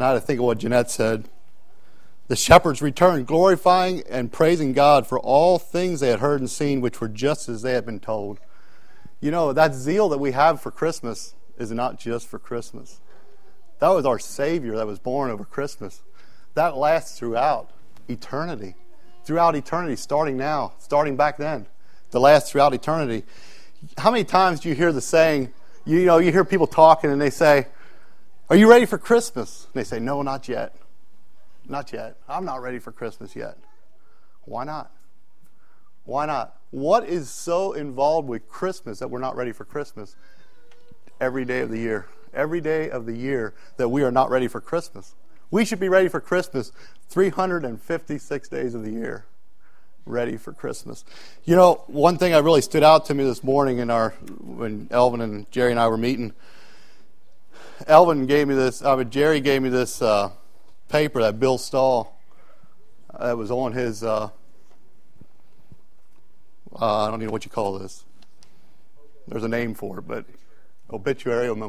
And I had to think of what Jeanette said. The shepherds returned, glorifying and praising God for all things they had heard and seen, which were just as they had been told. You know, that zeal that we have for Christmas is not just for Christmas. That was our Savior that was born over Christmas. That lasts throughout eternity. Throughout eternity, starting now, starting back then. To last throughout eternity. How many times do you hear the saying, you hear people talking and they say, "Are you ready for Christmas?" And they say, "No, not yet. Not yet. I'm not ready for Christmas yet." Why not? Why not? What is so involved with Christmas that we're not ready for Christmas? Every day of the year. Every day of the year that we are not ready for Christmas. We should be ready for Christmas 356 days of the year. Ready for Christmas. You know, one thing that really stood out to me this morning when Elvin and Jerry and I were meeting, Jerry gave me this paper that Bill Stahl, that was on his, I don't even know what you call this. There's a name for it, but obituary or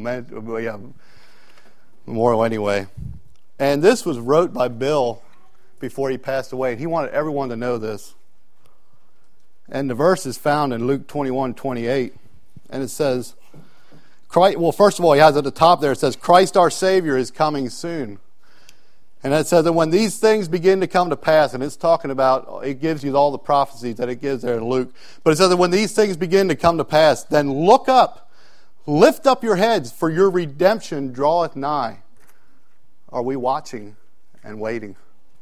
memorial anyway. And this was wrote by Bill before he passed away, and he wanted everyone to know this. And the verse is found in Luke 21:28, and it says, first of all, he has at the top there, it says, "Christ our Savior is coming soon." And it says that when these things begin to come to pass, and it's talking about, it gives you all the prophecies that it gives there in Luke, but it says that when these things begin to come to pass, then look up, lift up your heads, for your redemption draweth nigh. Are we watching and waiting?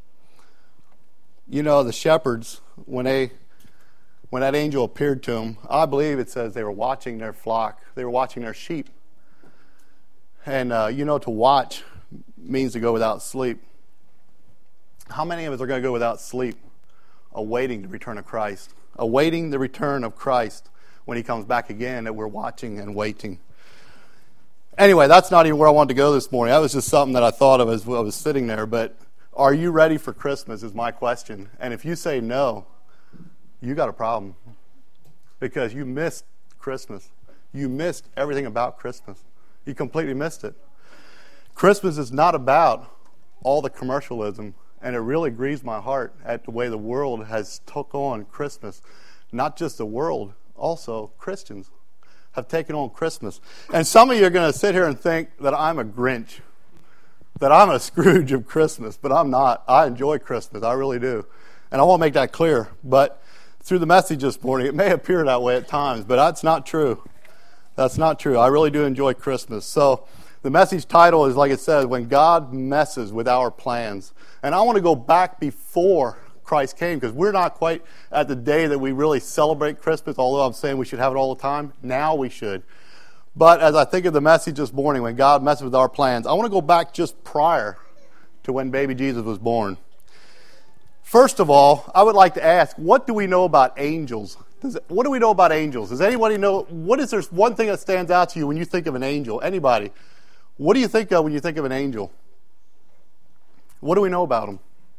You know, the shepherds, when that angel appeared to them, I believe it says they were watching their flock. They were watching their sheep. And, to watch means to go without sleep. How many of us are going to go without sleep, awaiting the return of Christ? Awaiting the return of Christ when He comes back again, that we're watching and waiting. Anyway, that's not even where I wanted to go this morning. That was just something that I thought of as I was sitting there. But are you ready for Christmas is my question. And if you say no, you got a problem. Because you missed Christmas. You missed everything about Christmas. You completely missed it. Christmas is not about all the commercialism. And it really grieves my heart at the way the world has took on Christmas. Not just the world, also Christians have taken on Christmas. And some of you are going to sit here and think that I'm a Grinch, that I'm a Scrooge of Christmas, but I'm not. I enjoy Christmas. I really do. And I want to make that clear. But through the message this morning, it may appear that way at times, but that's not true. That's not true. I really do enjoy Christmas. So the message title is, like it says, When God Messes with Our Plans. And I want to go back before Christ came, because we're not quite at the day that we really celebrate Christmas, although I'm saying we should have it all the time. Now we should. But as I think of the message this morning, when God messes with our plans, I want to go back just prior to when baby Jesus was born. First of all, I would like to ask, what do we know about angels? What do we know about angels? Does anybody know, there's one thing that stands out to you when you think of an angel? Anybody? What do you think of when you think of an angel? What do we know about them?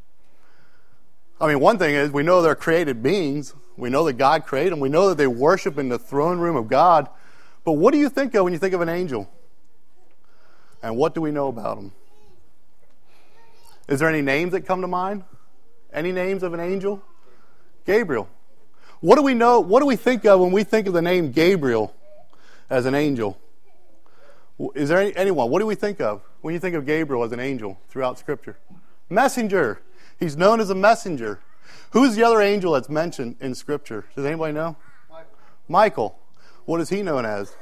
I mean, one thing is we know they're created beings. We know that God created them. We know that they worship in the throne room of God. But what do you think of when you think of an angel? And what do we know about them? Is there any names that come to mind? Any names of an angel? Gabriel. What do we know? What do we think of when we think of the name Gabriel as an angel? Is there anyone? What do we think of when you think of Gabriel as an angel throughout Scripture? Messenger. He's known as a messenger. Who's the other angel that's mentioned in Scripture? Does anybody know? Michael. What is he known as?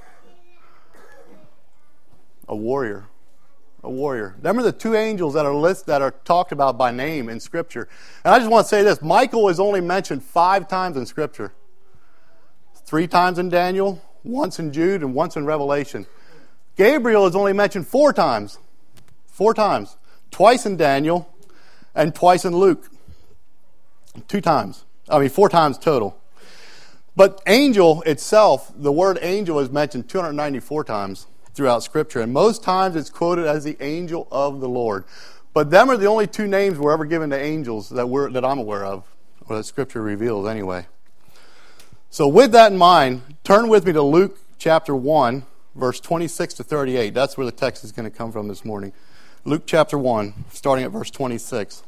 A warrior. A warrior. Remember the two angels that are talked about by name in Scripture. And I just want to say this. Michael is only mentioned 5 times in Scripture. 3 times in Daniel, once in Jude, and once in Revelation. Gabriel is only mentioned 4 times. 4 times. Twice in Daniel and twice in Luke. 4 times total. But angel itself, the word angel is mentioned 294 times throughout Scripture. And most times it's quoted as the angel of the Lord. But them are the only 2 names we're ever given to angels that I'm aware of, or that Scripture reveals anyway. So with that in mind, turn with me to Luke chapter 1, verse 26 to 38. That's where the text is going to come from this morning. Luke chapter 1, starting at verse 26.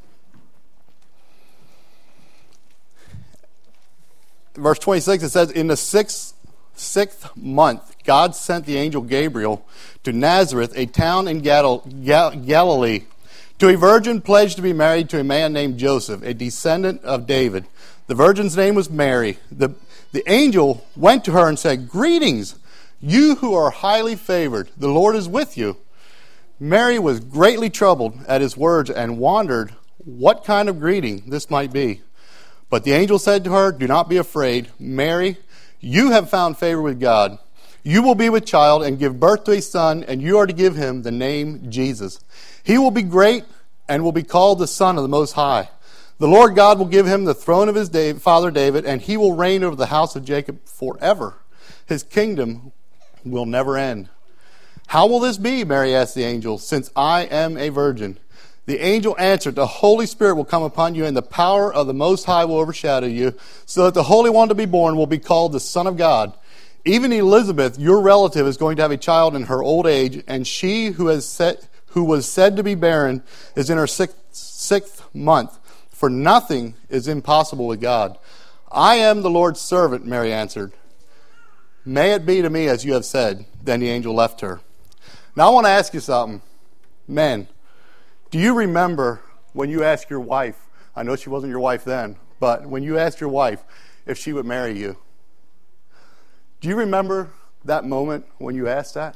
Verse 26, it says, in the sixth month, God sent the angel Gabriel to Nazareth, a town in Galilee, to a virgin pledged to be married to a man named Joseph, a descendant of David. The virgin's name was Mary. The angel went to her and said, greetings, you who are highly favored. The Lord is with you. Mary was greatly troubled at his words and wondered what kind of greeting this might be. But the angel said to her, do not be afraid, Mary, you have found favor with God. You will be with child and give birth to a son, and you are to give him the name Jesus. He will be great and will be called the Son of the Most High. The Lord God will give him the throne of his father David, and he will reign over the house of Jacob forever. His kingdom will never end. How will this be, Mary asked the angel, since I am a virgin? The angel answered, the Holy Spirit will come upon you, and the power of the Most High will overshadow you, so that the Holy One to be born will be called the Son of God. Even Elizabeth, your relative, is going to have a child in her old age, and she who was said to be barren is in her sixth month. For nothing is impossible with God. I am the Lord's servant, Mary answered. May it be to me as you have said. Then the angel left her. Now I want to ask you something. Men, do you remember when you asked your wife, I know she wasn't your wife then, but when you asked your wife if she would marry you? Do you remember that moment when you asked that?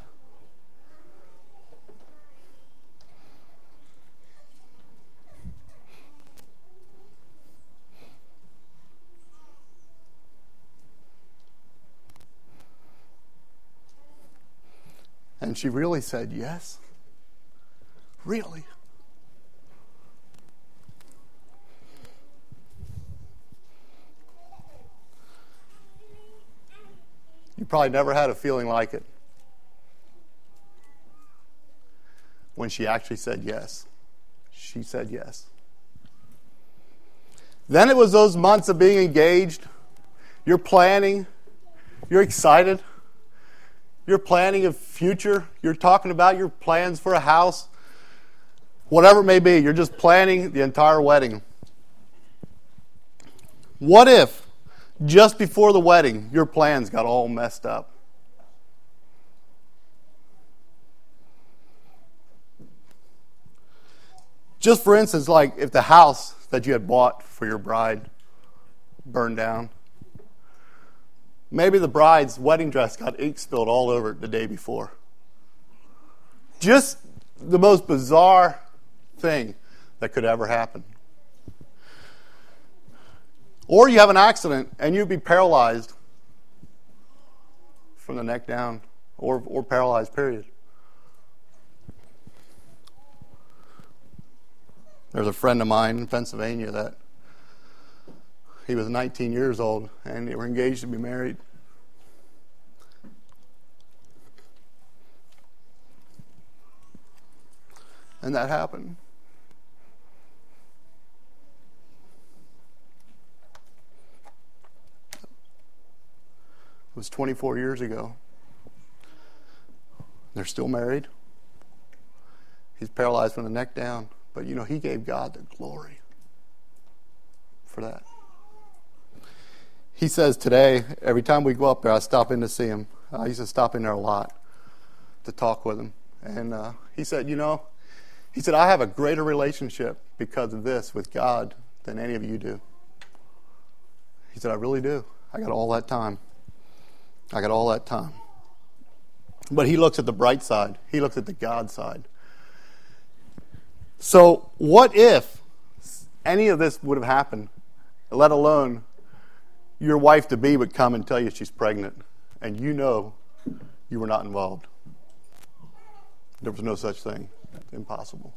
And she really said yes. Really? You probably never had a feeling like it when she actually said yes. She said yes. Then it was those months of being engaged. You're planning. You're excited. You're planning a future. You're talking about your plans for a house. Whatever it may be, you're just planning the entire wedding. What if, just before the wedding, your plans got all messed up? Just for instance, like if the house that you had bought for your bride burned down. Maybe the bride's wedding dress got ink spilled all over it the day before. Just the most bizarre thing that could ever happen. Or you have an accident and you'd be paralyzed from the neck down, or paralyzed, period. There's a friend of mine in Pennsylvania that he was 19 years old and they were engaged to be married. And that happened. It was 24 years ago. They're still married. He's paralyzed from the neck down. But you know, he gave God the glory for that. He says today, every time we go up there, I stop in to see him. I used to stop in there a lot to talk with him. And he said, I have a greater relationship because of this with God than any of you do. He said, I really do. I got all that time. But he looks at the bright side. He looks at the God side. So what if any of this would have happened, let alone your wife-to-be would come and tell you she's pregnant, and you know you were not involved? There was no such thing. It's impossible.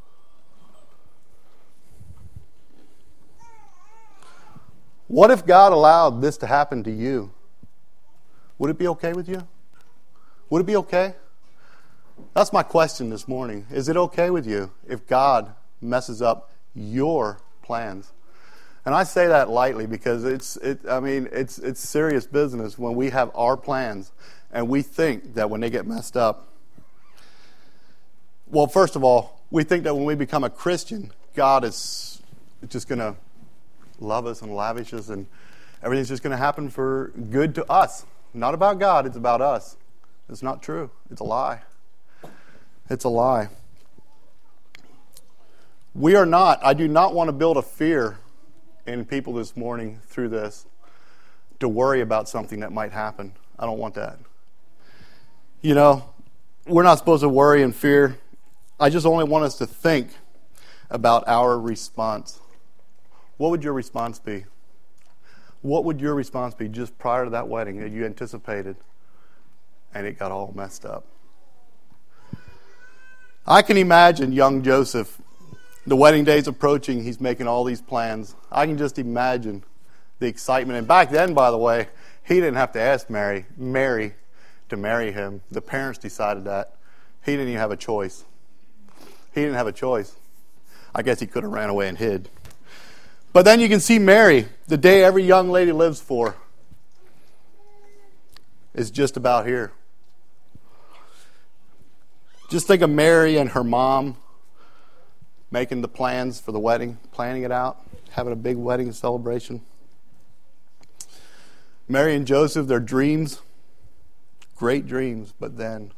What if God allowed this to happen to you? Would it be okay with you? Would it be okay? That's my question this morning. Is it okay with you if God messes up your plans? And I say that lightly because it's serious business when we have our plans and we think that when they get messed up. Well, first of all, We think that when we become a Christian, God is just going to love us and lavish us, and everything's just going to happen for good to us. Not about God, it's about us. It's not true. It's a lie. It's a lie. I do not want to build a fear in people this morning through this to worry about something that might happen. I don't want that. You know, we're not supposed to worry and fear. I just only want us to think about our response. What would your response be? What would your response be just prior to that wedding that you anticipated and it got all messed up? I can imagine young Joseph. The wedding day's approaching. He's making all these plans. I can just imagine the excitement. And back then, by the way, he didn't have to ask Mary to marry him. The parents decided that. He didn't even have a choice. He didn't have a choice. I guess he could have ran away and hid. But then you can see Mary, the day every young lady lives for, is just about here. Just think of Mary and her mom making the plans for the wedding, planning it out, having a big wedding celebration. Mary and Joseph, their dreams, great dreams, but then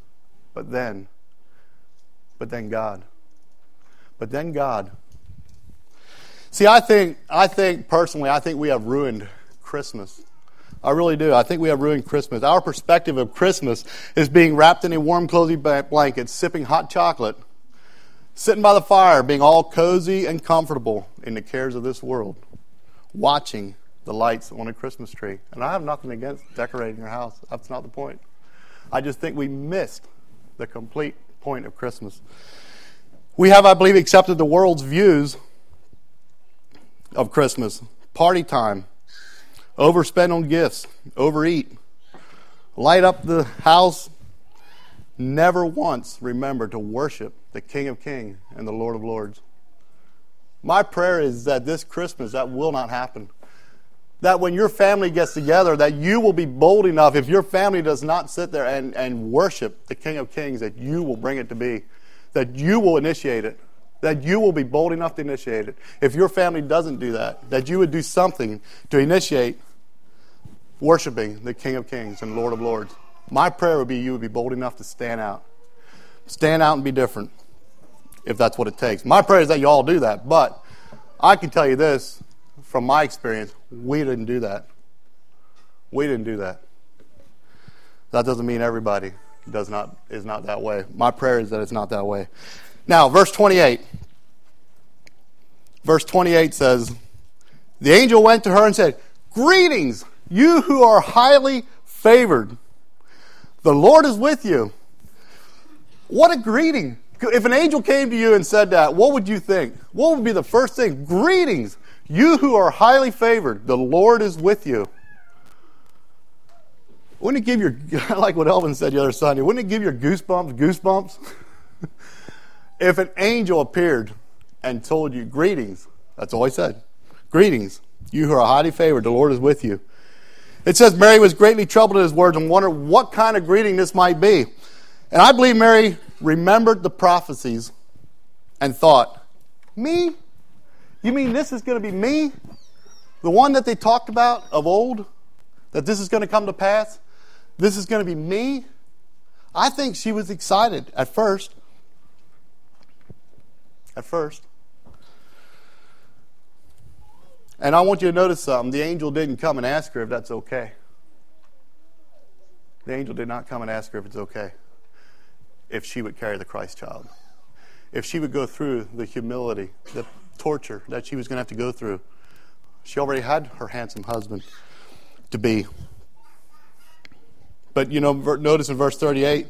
God. But then God. See, I think personally, we have ruined Christmas. I really do. I think we have ruined Christmas. Our perspective of Christmas is being wrapped in a warm, cozy blanket, sipping hot chocolate, sitting by the fire, being all cozy and comfortable in the cares of this world, watching the lights on a Christmas tree. And I have nothing against decorating your house. That's not the point. I just think we missed the complete point of Christmas. We have, I believe, accepted the world's views of Christmas. Party time, overspend on gifts, overeat, light up the house, never once remember to worship the King of Kings and the Lord of Lords. My prayer is that this Christmas that will not happen. That when your family gets together, that you will be bold enough, if your family does not sit there and worship the King of Kings, that you will bring it to be. That you will initiate it. That you will be bold enough to initiate it. If your family doesn't do that, that you would do something to initiate worshiping the King of Kings and Lord of Lords. My prayer would be you would be bold enough to stand out. Stand out and be different, if that's what it takes. My prayer is that you all do that. But I can tell you this, from my experience, we didn't do that. We didn't do that. That doesn't mean everybody is not that way. My prayer is that it's not that way. Now, verse 28. Verse 28 says, the angel went to her and said, greetings, you who are highly favored. The Lord is with you. What a greeting. If an angel came to you and said that, what would you think? What would be the first thing? Greetings, you who are highly favored. The Lord is with you. Wouldn't it give your, I like what Elvin said the other Sunday, wouldn't it give your goosebumps? If an angel appeared and told you, greetings, that's all he said. Greetings, you who are highly favored, the Lord is with you. It says Mary was greatly troubled at his words and wondered what kind of greeting this might be. And I believe Mary remembered the prophecies and thought, me? You mean this is going to be me? The one that they talked about of old? That this is going to come to pass? This is going to be me? I think she was excited at first. At first. And I want you to notice something. The angel didn't come and ask her if that's okay. The angel did not come and ask her if it's okay. If she would carry the Christ child. If she would go through the humility, the torture that she was going to have to go through. She already had her handsome husband to be. But, you know, notice in verse 38.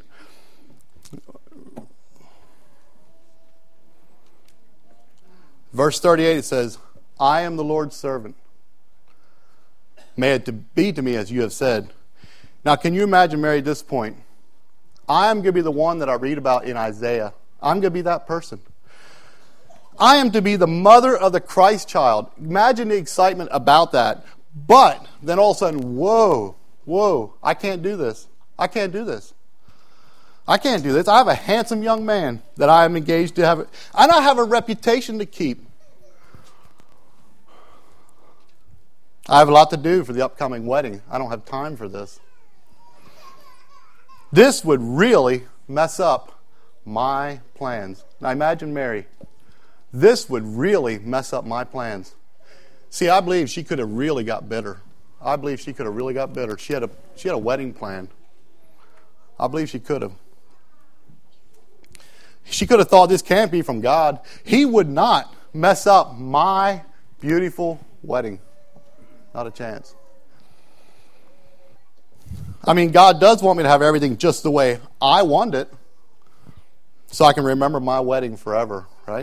Verse 38 it says, I am the Lord's servant. May it be to me as you have said. Now, can you imagine Mary at this point? I am going to be the one that I read about in Isaiah. I'm going to be that person. I am to be the mother of the Christ child. Imagine the excitement about that. But then all of a sudden, whoa, I can't do this. I can't do this. I can't do this. I have a handsome young man that I am engaged to have, and I have a reputation to keep. I have a lot to do for the upcoming wedding. I don't have time for this. This would really mess up my plans. Now imagine Mary. This would really mess up my plans. See, I believe she could have really got bitter. I believe she could have really got bitter. She had a wedding plan. I believe she could have. She could have thought this can't be from God. He would not mess up my beautiful wedding. Not a chance. I mean, God does want me to have everything just the way I want it, so I can remember my wedding forever, right?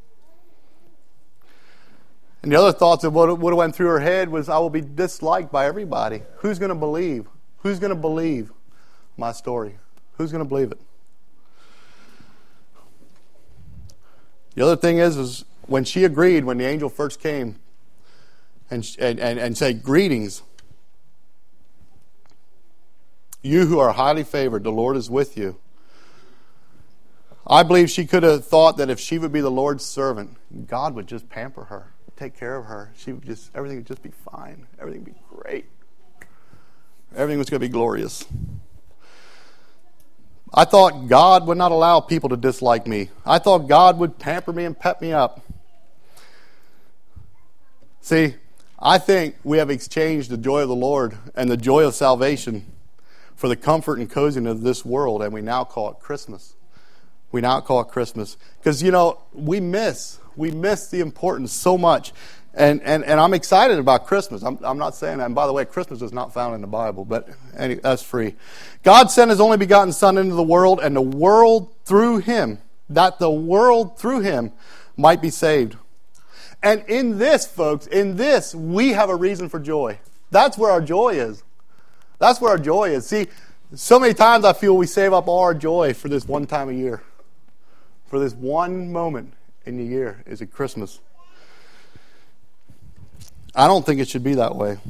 And the other thoughts of what went through her head was, I will be disliked by everybody. Who's going to believe? Who's going to believe my story? Who's going to believe it? The other thing is when she agreed, when the angel first came and said, greetings, you who are highly favored, the Lord is with you. I believe she could have thought that if she would be the Lord's servant, God would just pamper her, take care of her. Everything would just be fine. Everything would be great. Everything was going to be glorious. I thought God would not allow people to dislike me. I thought God would pamper me and pep me up. See, I think we have exchanged the joy of the Lord and the joy of salvation for the comfort and coziness of this world, and we now call it Christmas. We now call it Christmas. Because, we miss the importance so much. And I'm excited about Christmas. I'm not saying that. And by the way, Christmas is not found in the Bible, but that's free. God sent His only begotten Son into the world, and the world through Him, that the world through Him might be saved. And in this, folks, we have a reason for joy. That's where our joy is. That's where our joy is. See, so many times I feel we save up all our joy for this one time of year. For this one moment in the year is at Christmas. I don't think it should be that way.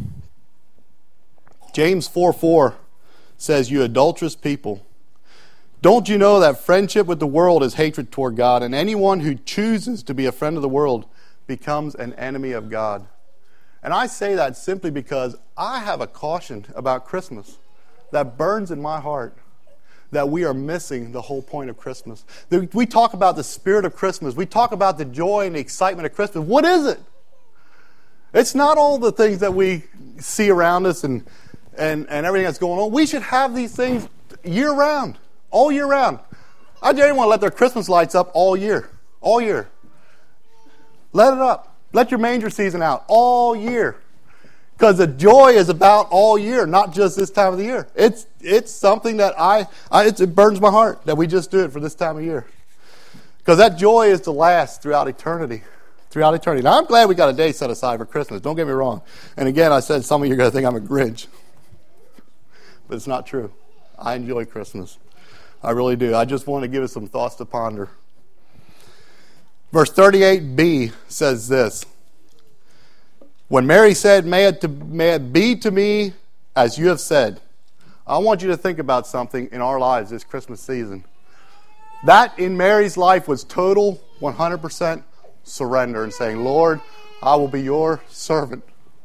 James 4:4 says, you adulterous people, don't you know that friendship with the world is hatred toward God, and anyone who chooses to be a friend of the world becomes an enemy of God? And I say that simply because I have a caution about Christmas that burns in my heart, that we are missing the whole point of Christmas. We talk about the spirit of Christmas. We talk about the joy and the excitement of Christmas. What is it? It's not all the things that we see around us and everything that's going on. We should have these things year round, all year round. I dare anyone to let their Christmas lights up all year. All year. Let it up. Let your manger season out all year. Because the joy is about all year, not just this time of the year. It's something that it burns my heart that we just do it for this time of year. Because that joy is to last throughout eternity. Throughout eternity. Now, I'm glad we got a day set aside for Christmas. Don't get me wrong. And again, I said some of you are going to think I'm a Grinch. But it's not true. I enjoy Christmas. I really do. I just want to give us some thoughts to ponder. Verse 38b says this. When Mary said, may it be to me as you have said. I want you to think about something in our lives this Christmas season. That in Mary's life was total 100% surrender and saying, Lord, I will be your servant.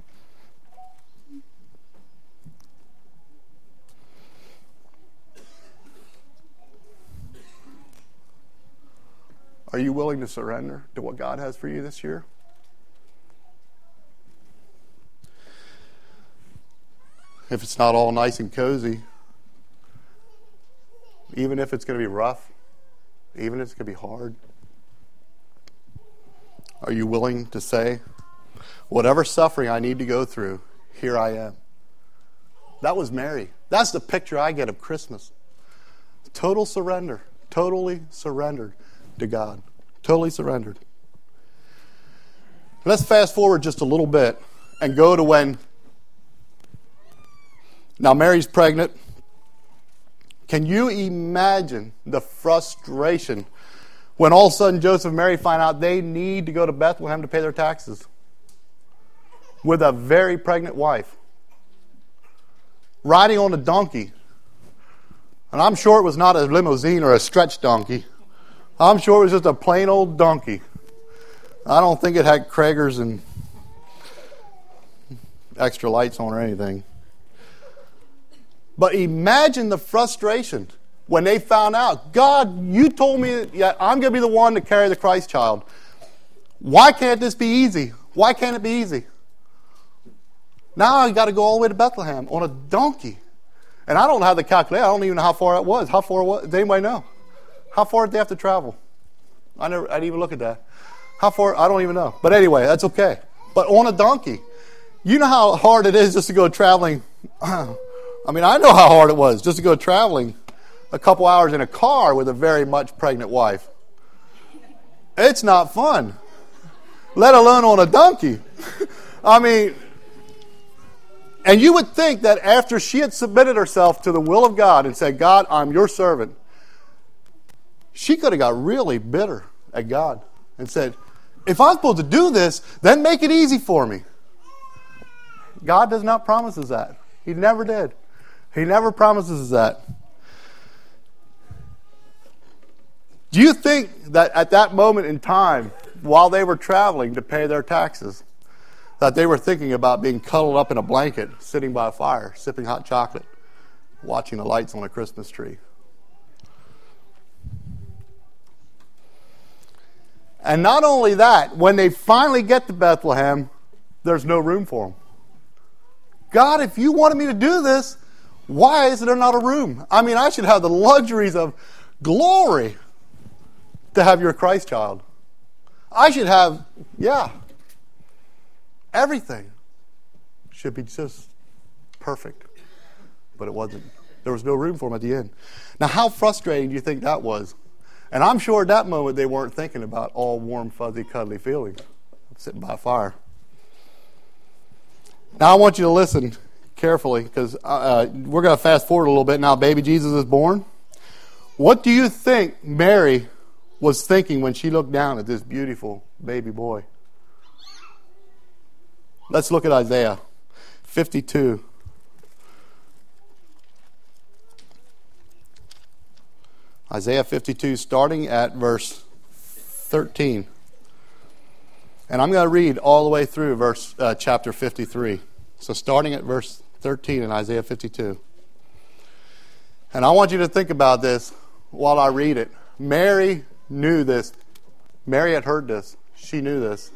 Are you willing to surrender to what God has for you this year? If it's not all nice and cozy, even if it's going to be rough, even if it's going to be hard, are you willing to say, whatever suffering I need to go through, here I am? That was Mary. That's the picture I get of Christmas. Total surrender. Totally surrendered to God. Totally surrendered. Let's fast forward just a little bit and go to when now Mary's pregnant. Can you imagine the frustration when all of a sudden Joseph and Mary find out they need to go to Bethlehem to pay their taxes with a very pregnant wife, riding on a donkey? And I'm sure it was not a limousine or a stretch donkey. I'm sure it was just a plain old donkey. I don't think it had Krager's and extra lights on or anything. But imagine the frustration when they found out, God, you told me that I'm going to be the one to carry the Christ child. Why can't this be easy? Why can't it be easy? Now I got to go all the way to Bethlehem on a donkey. And I don't have the calculator. I don't even know how far it was. How far was? Does anybody know? How far did they have to travel? I didn't even look at that. How far? I don't even know. But anyway, that's okay. But on a donkey. You know how hard it is just to go traveling. I mean, I know how hard it was just to go traveling a couple hours in a car with a very much pregnant wife. It's not fun. Let alone on a donkey. I mean, and you would think that after she had submitted herself to the will of God and said, God, I'm your servant, she could have got really bitter at God and said, if I'm supposed to do this, then make it easy for me. God does not promise us that. He never did. He never promises us that. Do you think that at that moment in time, while they were traveling to pay their taxes, that they were thinking about being cuddled up in a blanket, sitting by a fire, sipping hot chocolate, watching the lights on a Christmas tree? And not only that, when they finally get to Bethlehem, there's no room for them. God, if you wanted me to do this, why is there not a room? I mean, I should have the luxuries of glory to have your Christ child. I should have, everything should be just perfect. But it wasn't. There was no room for him at the end. Now, how frustrating do you think that was? And I'm sure at that moment they weren't thinking about all warm, fuzzy, cuddly feelings of sitting by a fire. Now, I want you to listen carefully because we're going to fast forward a little bit now. Baby Jesus is born. What do you think Mary was thinking when she looked down at this beautiful baby boy? Let's look at Isaiah 52. Isaiah 52, starting at verse 13. And I'm going to read all the way through chapter 53. So starting at verse 13 in Isaiah 52. And I want you to think about this while I read it. Mary knew this. Mary had heard this. She knew this.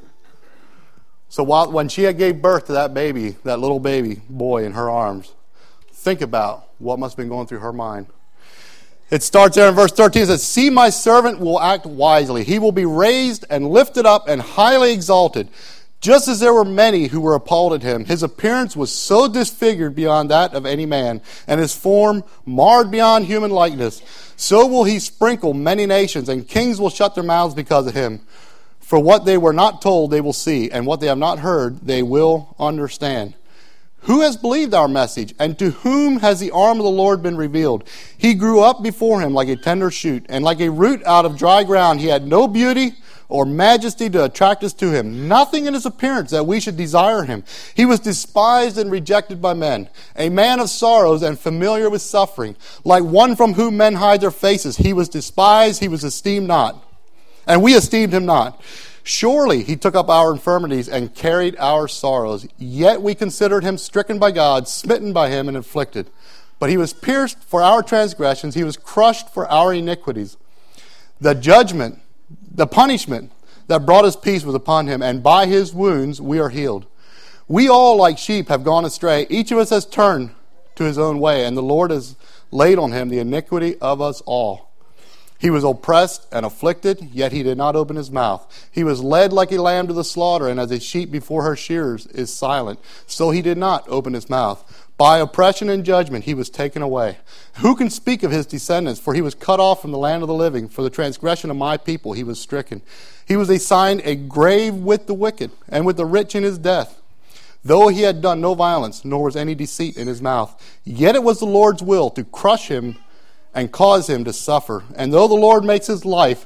So when she had gave birth to that baby, that little baby boy in her arms, think about what must have been going through her mind. It starts there in verse 13. It says, see, my servant will act wisely. He will be raised and lifted up and highly exalted. Just as there were many who were appalled at him, his appearance was so disfigured beyond that of any man, and his form marred beyond human likeness. So will he sprinkle many nations, and kings will shut their mouths because of him. For what they were not told, they will see, and what they have not heard, they will understand. Who has believed our message, and to whom has the arm of the Lord been revealed? He grew up before him like a tender shoot, and like a root out of dry ground. He had no beauty or majesty to attract us to him. Nothing in his appearance that we should desire him. He was despised and rejected by men, a man of sorrows and familiar with suffering. Like one from whom men hide their faces, he was despised, he was esteemed not, and we esteemed him not. Surely he took up our infirmities and carried our sorrows. Yet we considered him stricken by God, smitten by him, and afflicted. But he was pierced for our transgressions. He was crushed for our iniquities. The judgment, the punishment that brought us peace was upon him, and by his wounds we are healed. We all like sheep have gone astray. Each of us has turned to his own way, and the Lord has laid on him the iniquity of us all. He was oppressed and afflicted, yet he did not open his mouth. He was led like a lamb to the slaughter, and as a sheep before her shearers is silent, so he did not open his mouth. By oppression and judgment he was taken away. Who can speak of his descendants? For he was cut off from the land of the living. For the transgression of my people he was stricken. He was assigned a grave with the wicked, and with the rich in his death. Though he had done no violence, nor was any deceit in his mouth, yet it was the Lord's will to crush him and cause him to suffer. And though the Lord makes his life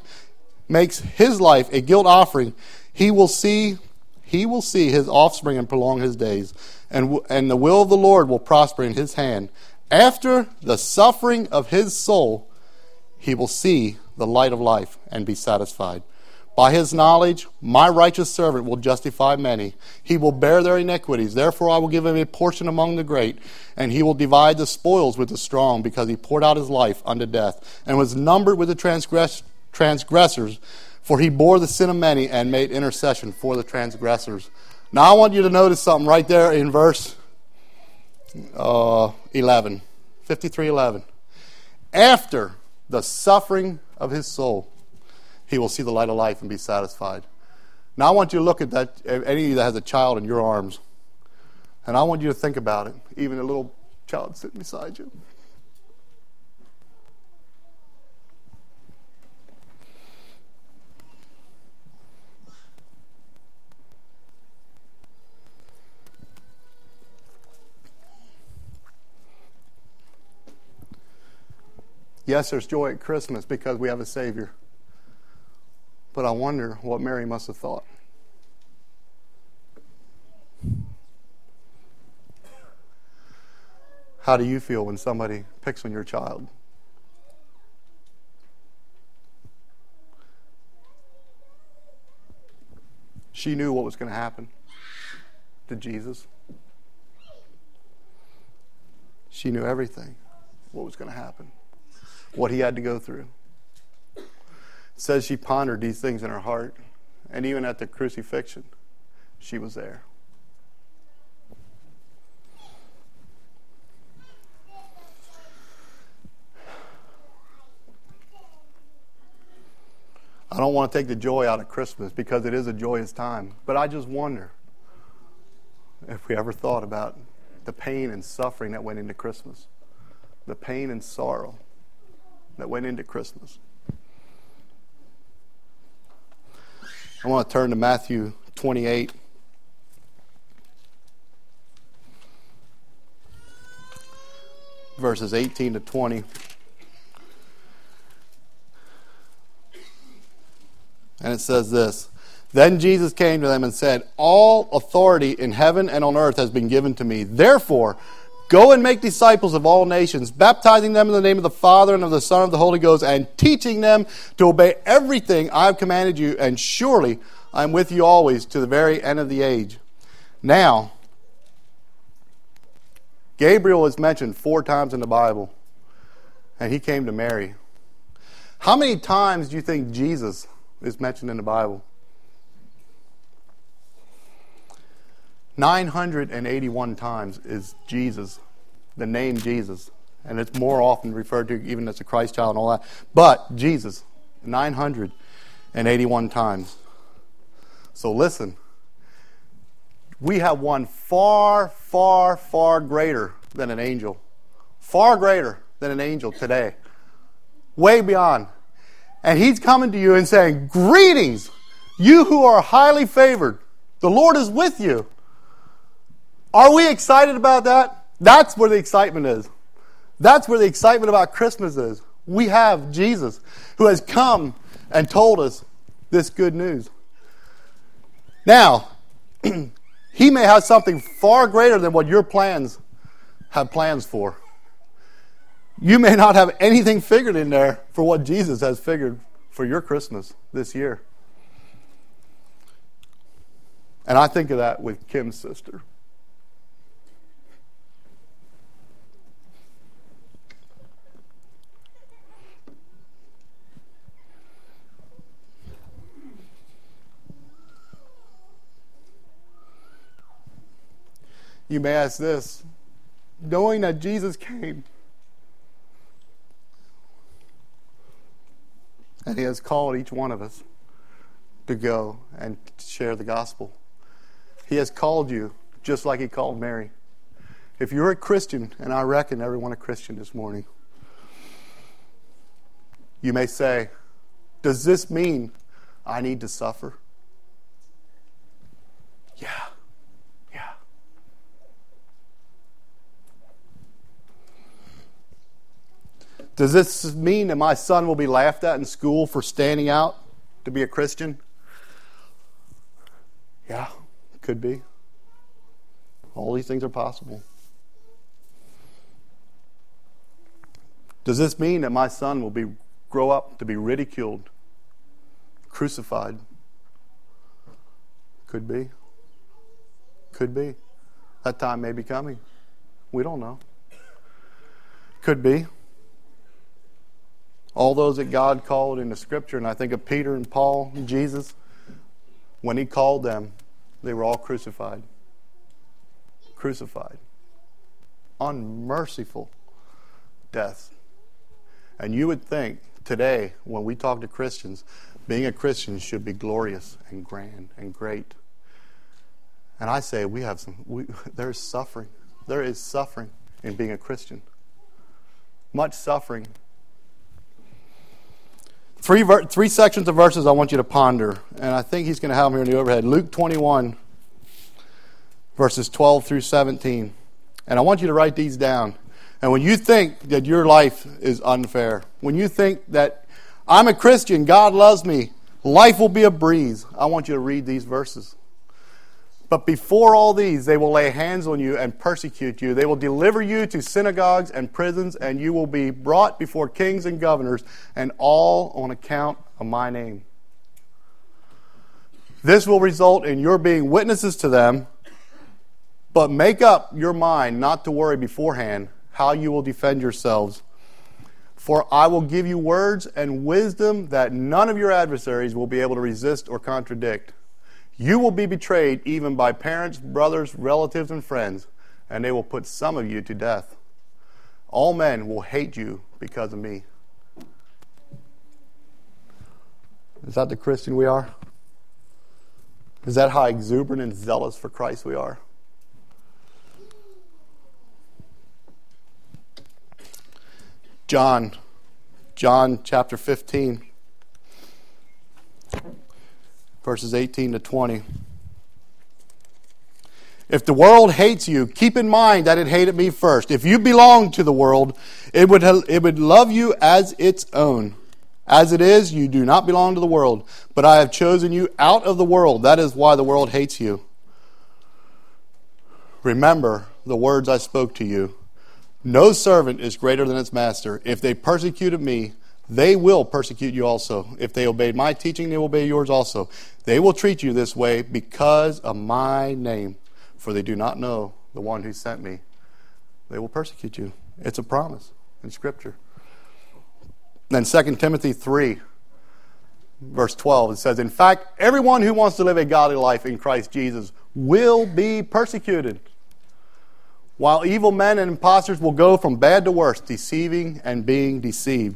a guilt offering, he will see his offspring and prolong his days. And the will of the Lord will prosper in his hand. After the suffering of his soul, he will see the light of life and be satisfied. By his knowledge, my righteous servant will justify many. He will bear their iniquities. Therefore I will give him a portion among the great, and he will divide the spoils with the strong, because he poured out his life unto death, and was numbered with the transgressors, for he bore the sin of many and made intercession for the transgressors. Now I want you to notice something right there in verse 11, 53:11. After the suffering of his soul, he will see the light of life and be satisfied. Now I want you to look at that, any of you that has a child in your arms, and I want you to think about it, even a little child sitting beside you. Yes, there's joy at Christmas because we have a Savior. But I wonder what Mary must have thought. How do you feel when somebody picks on your child? She knew what was going to happen to Jesus. She knew everything, what was going to happen, what he had to go through. It says she pondered these things in her heart, and even at the crucifixion, she was there. I don't want to take the joy out of Christmas because it is a joyous time, but I just wonder if we ever thought about the pain and suffering that went into Christmas, the pain and sorrow that went into Christmas. I want to turn to Matthew 28. Verses 18 to 20. And it says this: Then Jesus came to them and said, All authority in heaven and on earth has been given to me. Therefore, go and make disciples of all nations, baptizing them in the name of the Father and of the Son and of the Holy Ghost, and teaching them to obey everything I have commanded you. And surely I am with you always to the very end of the age. Now, Gabriel is mentioned 4 times in the Bible, and he came to Mary. How many times do you think Jesus is mentioned in the Bible? 981 times is Jesus, the name Jesus. And it's more often referred to even as the Christ child and all that. But Jesus, 981 times. So listen, we have one far, far, far greater than an angel. Far greater than an angel today. Way beyond. And he's coming to you and saying, Greetings, you who are highly favored. The Lord is with you. Are we excited about that? That's where the excitement is. That's where the excitement about Christmas is. We have Jesus who has come and told us this good news. Now, he may have something far greater than what your plans have plans for. You may not have anything figured in there for what Jesus has figured for your Christmas this year. And I think of that with Kim's sister. You may ask this: knowing that Jesus came and he has called each one of us to go and share the gospel. He has called you just like he called Mary. If you're a Christian, and I reckon everyone a Christian this morning, you may say, does this mean I need to suffer? Yeah. Does this mean that my son will be laughed at in school for standing out to be a Christian? Yeah, could be. All these things are possible. Does this mean that my son will grow up to be ridiculed, crucified? Could be. Could be. That time may be coming. We don't know. Could be. All those that God called in the Scripture, and I think of Peter and Paul and Jesus, when He called them, they were all crucified. Crucified. Unmerciful death. And you would think today, when we talk to Christians, being a Christian should be glorious and grand and great. And I say there is suffering. There is suffering in being a Christian. Much suffering. Three sections of verses I want you to ponder. And I think he's going to have them here in the overhead. Luke 21, verses 12 through 17. And I want you to write these down. And when you think that your life is unfair, when you think that I'm a Christian, God loves me, life will be a breeze, I want you to read these verses. But before all these, they will lay hands on you and persecute you. They will deliver you to synagogues and prisons, and you will be brought before kings and governors, and all on account of my name. This will result in your being witnesses to them, but make up your mind not to worry beforehand how you will defend yourselves. For I will give you words and wisdom that none of your adversaries will be able to resist or contradict. You will be betrayed even by parents, brothers, relatives, and friends, and they will put some of you to death. All men will hate you because of me. Is that the Christian we are? Is that how exuberant and zealous for Christ we are? John chapter 15. Verses 18 to 20. If the world hates you, keep in mind that it hated me first. If you belong to the world, it would love you as its own. As it is, you do not belong to the world, but I have chosen you out of the world. That is why the world hates you. Remember the words I spoke to you. No servant is greater than its master. If they persecuted me, they will persecute you also. If they obeyed my teaching, they will obey yours also. They will treat you this way because of my name, for they do not know the one who sent me. They will persecute you. It's a promise in Scripture. Then 2 Timothy 3, verse 12, it says, in fact, everyone who wants to live a godly life in Christ Jesus will be persecuted, while evil men and impostors will go from bad to worse, deceiving and being deceived.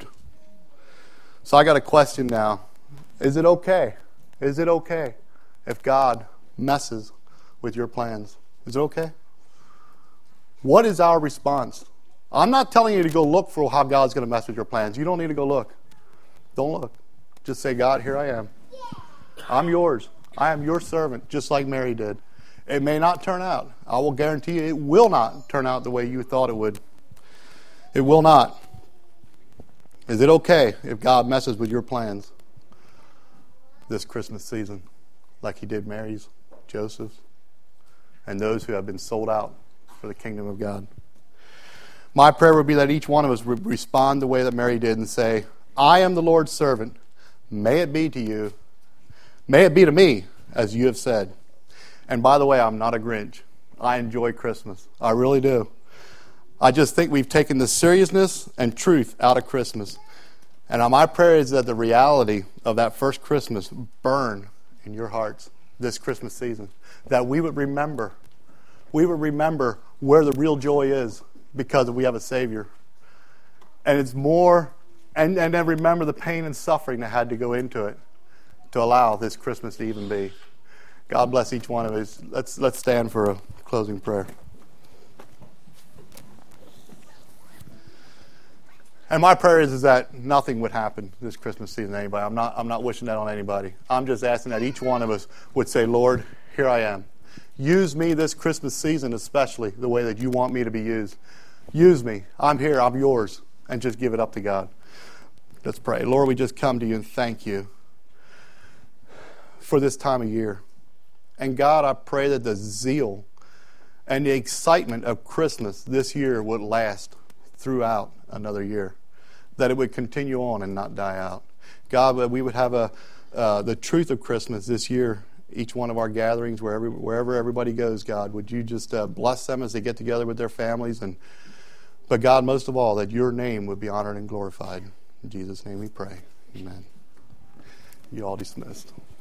So I got a question now. Is it okay? Is it okay if God messes with your plans? Is it okay? What is our response? I'm not telling you to go look for how God's going to mess with your plans. You don't need to go look. Don't look. Just say, God, here I am. I'm yours. I am your servant, just like Mary did. It may not turn out. I will guarantee you it will not turn out the way you thought it would. It will not. Is it okay if God messes with your plans this Christmas season, like He did Mary's, Joseph's, and those who have been sold out for the kingdom of God? My prayer would be that each one of us would respond the way that Mary did and say, I am the Lord's servant. May it be to you. May it be to me, as you have said. And by the way, I'm not a Grinch. I enjoy Christmas. I really do. I just think we've taken the seriousness and truth out of Christmas. And my prayer is that the reality of that first Christmas burn in your hearts this Christmas season. That we would remember. We would remember where the real joy is because we have a Savior. And it's more, and then remember the pain and suffering that had to go into it to allow this Christmas to even be. God bless each one of us. Let's stand for a closing prayer. And my prayer is that nothing would happen this Christmas season to anybody. I'm not wishing that on anybody. I'm just asking that each one of us would say, Lord, here I am. Use me this Christmas season, especially the way that you want me to be used. Use me. I'm here. I'm yours. And just give it up to God. Let's pray. Lord, we just come to you and thank you for this time of year. And God, I pray that the zeal and the excitement of Christmas this year would last throughout another year. that it would continue on and not die out. God, that we would have the truth of Christmas this year, each one of our gatherings, wherever everybody goes, God, would you just bless them as they get together with their families, but God, most of all, that your name would be honored and glorified. In Jesus' name we pray. Amen. You all dismissed.